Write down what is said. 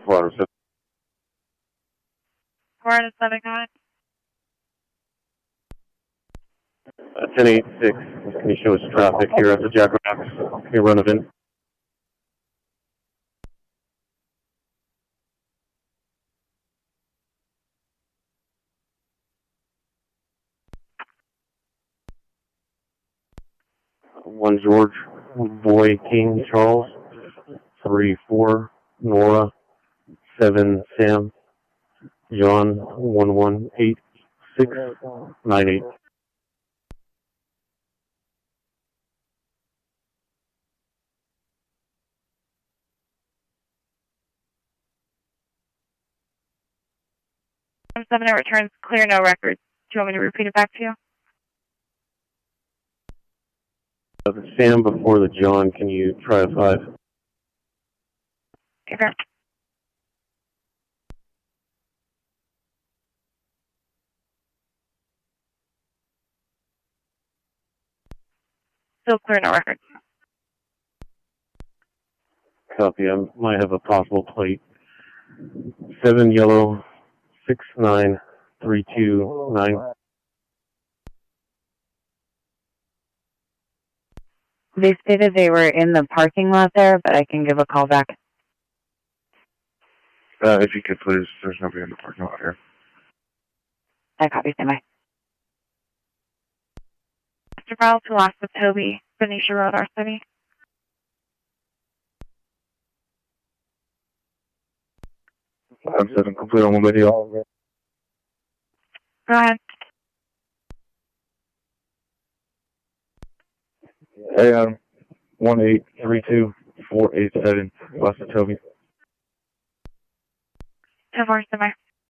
Florida 7. Florida 7, go ahead. 1086. Can you show us traffic here at the Jackrabbits? Can you run it in? One George, Boy King Charles, 3-4 Nora, 7 Sam, John 118698. Seven, it returns clear, no records. Do you want me to repeat it back to you? The Sam before the John, can you try a 5? Okay. Still clear, no records. Copy. I might have a possible plate. 7 yellow, 69329. They stated they were in the parking lot there, but I can give a call back. If you could, please. There's nobody in the parking lot here. I copy, stand by. Mr. Browse, who lost with Toby, Benicia Road, our city. I'm 7, complete on the video. Go ahead. Hey, 1832487, West of Toby. 10-4, stand by.